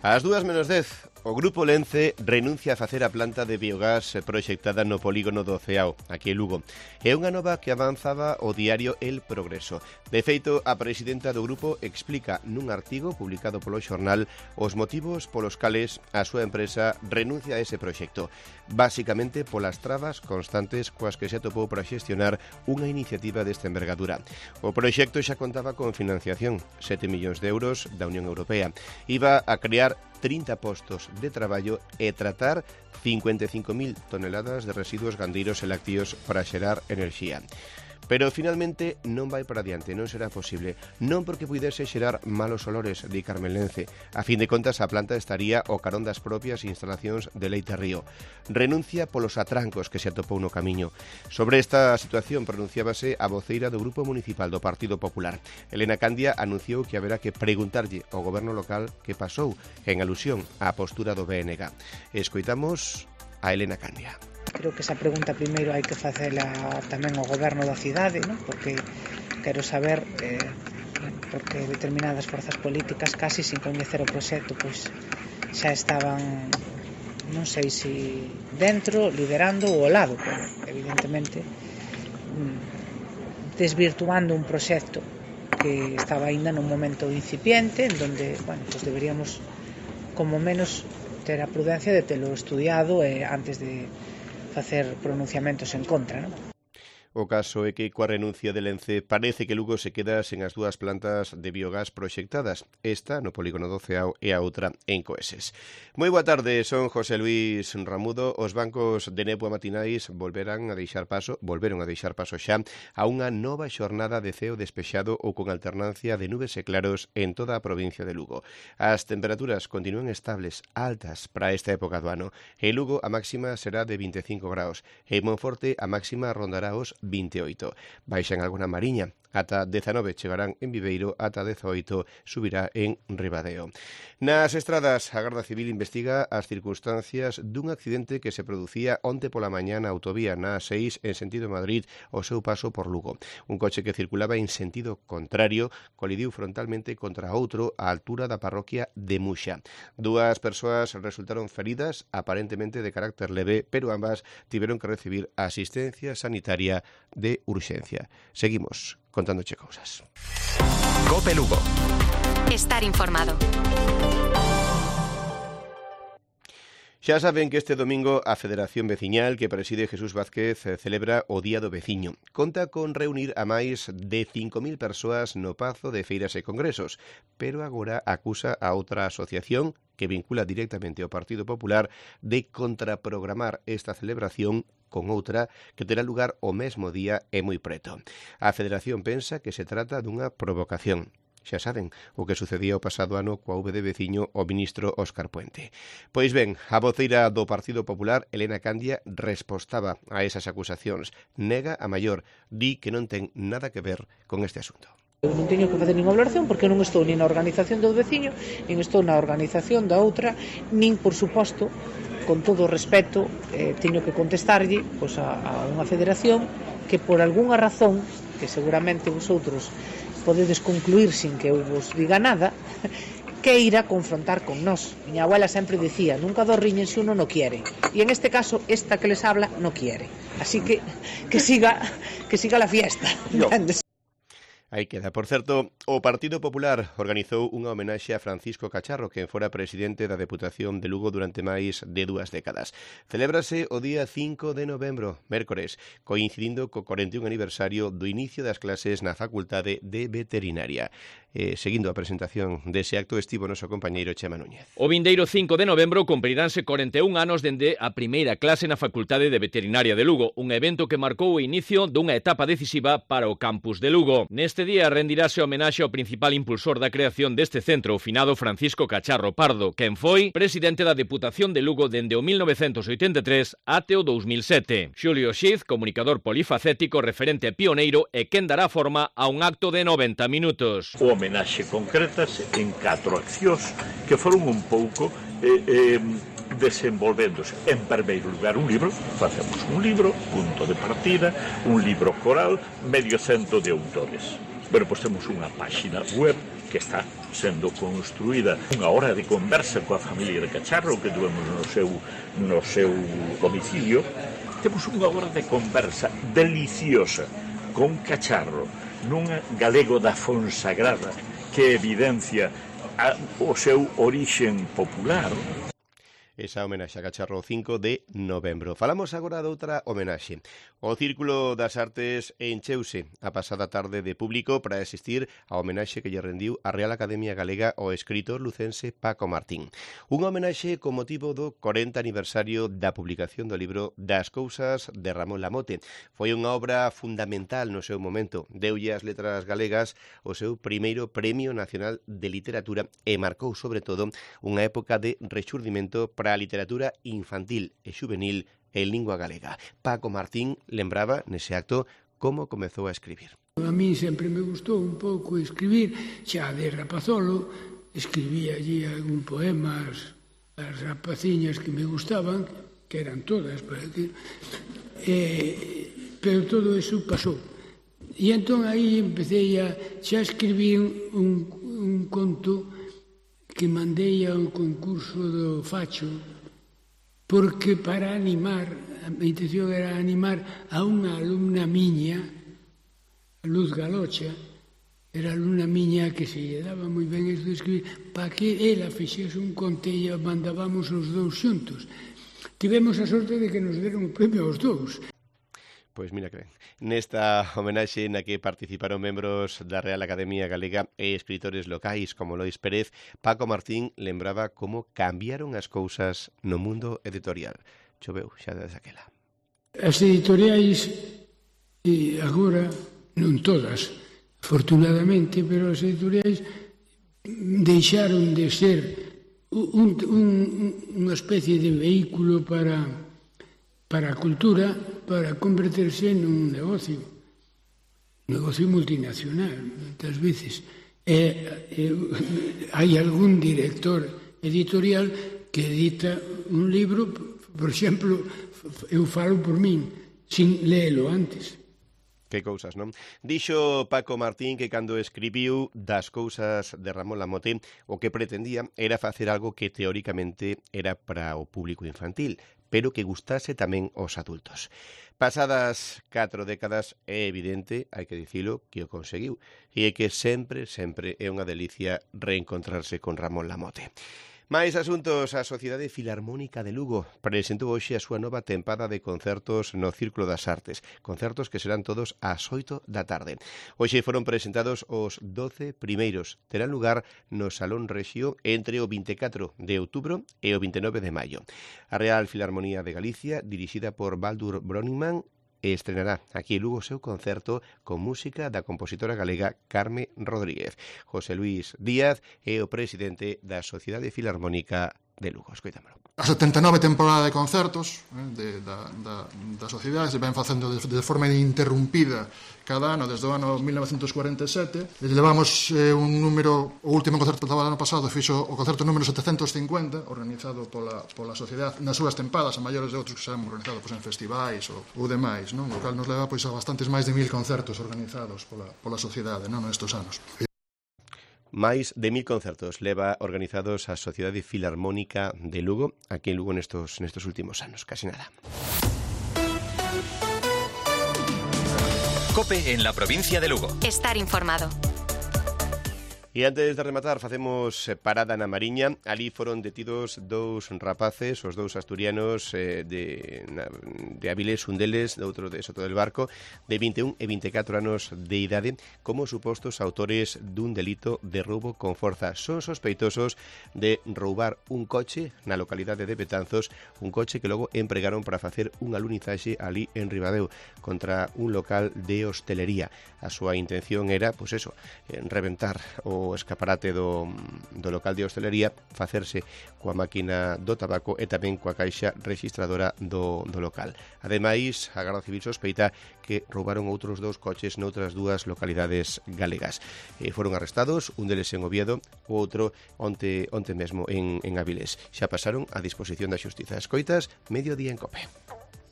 Ás 2:10, o Grupo Lence renuncia a facer a planta de biogás proxectada no polígono do Ceao, aquí en Lugo. É unha nova que avanzaba o diario El Progreso. De feito, a presidenta do grupo explica nun artigo publicado polo xornal os motivos polos cales a súa empresa renuncia a ese proxecto. Básicamente polas trabas constantes coas que se atopou para xestionar unha iniciativa desta envergadura. O proxecto xa contaba con financiación, 7 millóns de euros da Unión Europea. Iba a crear 30 postos de traballo e tratar 55.000 toneladas de residuos gandeiros e lácteos para xerar enerxía. Pero finalmente non vai para diante, non será posible. Non porque puidese xerar malos olores, di Carmen Lence. A fin de contas, a planta estaría ao carón das propias instalacións de Leite Río. Renuncia polos atrancos que se atopou no camiño. Sobre esta situación pronunciábase a voceira do Grupo Municipal do Partido Popular. Elena Candia anunciou que haberá que preguntarlle ao goberno local que pasou en alusión á postura do BNG. Escoitamos a Elena Candia. Creo que esa pregunta primeiro hai que facela tamén ao goberno da cidade, non? Porque quero saber porque determinadas forzas políticas casi sin coñecer o proxecto pois xa estaban, non sei se dentro, liderando ou ao lado, pero evidentemente desvirtuando un proxecto que estaba aínda nun momento incipiente en donde, bueno, pues deberíamos como menos ter a prudencia de telo estudiado antes de facer pronunciamentos en contra, non? O caso é que coa renuncia de Lence parece que Lugo se queda sen as dúas plantas de biogás proxectadas, esta no polígono do Ceao e a outra en Coeses. Moi boa tarde, son José Luis Ramudo. Os bancos de néboa matinais volveron a deixar paso xa a unha nova xornada de ceo despexado ou con alternancia de nubes e claros en toda a provincia de Lugo. As temperaturas continúan estables, altas para esta época do ano. En Lugo a máxima será de 25 graus, e en Monforte a máxima rondará os 28. Baixan alguna Mariña, ata 19 chegarán en Viveiro, ata 18 subirá en Ribadeo. Nas estradas, a Garda Civil investiga as circunstancias dun accidente que se producía onte pola mañá na autovía na A6 en sentido Madrid ao seu paso por Lugo. Un coche que circulaba en sentido contrario colidiu frontalmente contra outro á altura da parroquia de Muxa. Dúas persoas resultaron feridas, aparentemente de carácter leve, pero ambas tiveron que recibir asistencia sanitaria de urxencia. Seguimos contándoche cousas. Cope Lugo. Estar informado. Xa saben que este domingo a Federación Veciñal que preside Jesús Vázquez celebra o Día do Veciño. Conta con reunir a máis de 5.000 persoas no Pazo de Feiras e Congresos, pero agora acusa a outra asociación que vincula directamente ao Partido Popular de contraprogramar esta celebración con outra que terá lugar o mesmo día e moi preto. A Federación pensa que se trata dunha provocación. Xa saben o que sucedía o pasado ano coa V de veciño o ministro Óscar Puente. Pois ben, a voceira do Partido Popular, Elena Candia, respostaba a esas acusacións. Nega a maior, di que non ten nada que ver con este asunto. Eu non teño que facer ninguna valoración porque non estou nin na organización do veciño, nin estou na organización da outra, nin, por suposto, con todo o respeto, teño que contestarlle pois, a unha federación que por algunha razón, que seguramente vosotros podedes concluir sin que eu vos diga nada, que ir a confrontar con nós. Miña abuela sempre dicía, nunca dos riñen se uno no quiere. E en este caso, esta que les habla no quiere. Así que siga la fiesta. Aí queda. Por certo, o Partido Popular organizou unha homenaxe a Francisco Cacharro, que fora presidente da Deputación de Lugo durante máis de 2 décadas. Celébrase o día 5 de novembro, mércores, coincidindo co 41 aniversario do inicio das clases na Facultade de Veterinaria. Seguindo a presentación dese acto estivo noso compañeiro Chema Núñez. O vindeiro 5 de novembro cumpriránse 41 anos dende a primeira clase na Facultade de Veterinaria de Lugo, un evento que marcou o inicio dunha etapa decisiva para o campus de Lugo. Neste día rendirase homenaxe ao principal impulsor da creación deste centro, o finado Francisco Cacharro Pardo, quen foi presidente da Deputación de Lugo dende o 1983 até o 2007. Xulio Xiz, comunicador polifacético, referente e pioneiro, e quen dará forma a un acto de 90 minutos. O homenaxe concretas en 4 accións que foron un pouco desenvolvéndose. En primeiro lugar, un libro, facemos un libro, punto de partida, un libro coral, medio cento de autores. Pero pois temos unha páxina web que está sendo construída unha hora de conversa coa familia de Cacharro que tuvemos no seu domicilio. Temos unha hora de conversa deliciosa con Cacharro, nun galego da Fonsagrada que evidencia o seu orixen popular. Esa homenaxe a Cacharro 5 de novembro. Falamos agora de outra homenaxe. O Círculo das Artes encheuse a pasada tarde de público para asistir a homenaxe que lle rendiu a Real Academia Galega ao escritor lucense Paco Martín. Unha homenaxe con motivo do 40 aniversario da publicación do libro Das cousas de Ramón Lamote. Foi unha obra fundamental no seu momento. Deulle ás letras galegas o seu primeiro Premio Nacional de Literatura e marcou, sobre todo, unha época de rexurdimento para a literatura infantil e xuvenil en lingua galega. Paco Martín lembraba nese acto como comezou a escribir. A mí sempre me gustou un pouco escribir, xa de rapazolo, escribía allí algún poemas, as rapaciñas que me gustaban, que eran todas, pero todo eso pasou. E entón aí empecé xa escribí un conto que mandei ao concurso do Facho, porque para animar, a minha intención era animar a unha alumna miña, Luz Galocha, era alumna miña que se lle daba moi ben isto de escribir, para que ela fixese un conto e mandábamos os dous xuntos. Tivemos a sorte de que nos deron o premio aos dous. Pois mira que ben. Nesta homenaxe na que participaron membros da Real Academia Galega e escritores locais como Lois Pérez, Paco Martín lembraba como cambiaron as cousas no mundo editorial. Choveu xa desde aquela. As editoriais, agora, non todas, afortunadamente, pero as editoriais deixaron de ser unha especie de vehículo para a cultura, para converterse nun negocio multinacional, moitas veces. Hai algún director editorial que edita un libro, por exemplo, eu falo por min, sin léelo antes. Que cousas, non? Dixo Paco Martín que cando escribiu Das cousas de Ramón Lamote o que pretendía era facer algo que teóricamente era para o público infantil, pero que gustase tamén aos adultos. Pasadas 4 décadas é evidente, hai que dicilo, que o conseguiu e é que sempre é unha delicia reencontrarse con Ramón Lamote. Mais asuntos, a Sociedade Filarmónica de Lugo presentou hoxe a súa nova tempada de concertos no Círculo das Artes, concertos que serán todos ás 8 da tarde. Hoxe foron presentados os 12 primeiros. Terán lugar no Salón Rexio entre o 24 de outubro e o 29 de maio. A Real Filarmonía de Galicia, dirixida por Baldur Brönnimann, estrenará aquí en Lugo o seu concerto con música da compositora galega Carme Rodríguez. José Luis Díaz é o presidente da Sociedade Filarmónica de Lugo. Escoitámolo. A 79 temporada de concertos da sociedade se ven facendo de forma ininterrumpida cada ano, desde o ano 1947. Levamos un número, o último concerto do ano pasado fixo o concerto número 750, organizado pola sociedade nas súas tempadas, a maiores de outros que se han organizado en festivais ou demais, non? O cal nos leva a bastantes máis de 1000 concertos organizados pola sociedade nestes anos. Máis de 1000 concertos leva organizados a Sociedade Filarmónica de Lugo, aquí en Lugo nestos últimos anos, casi nada. COPE en la provincia de Lugo. Estar informado. E antes de rematar, facemos parada na Mariña. Ali foron detidos dous rapaces, os dous asturianos de Avilés, un deles, outro de Soto del Barco, de 21 e 24 anos de idade, como supostos autores dun delito de roubo con forza. Son sospeitosos de roubar un coche na localidade de Betanzos, un coche que logo empregaron para facer un alunizaxe ali en Ribadeo contra un local de hostelería. A súa intención era, pois eso, reventar o escaparate do local de hostelería, facerse coa máquina do tabaco e tamén coa caixa registradora do local. Ademais, a Garda Civil sospeita que roubaron outros dous coches noutras dúas localidades galegas. Foron arrestados, un deles en Oviedo, o outro onte mesmo en Avilés. Xa pasaron a disposición da Xustiza. Escoitas, Mediodía en COPE.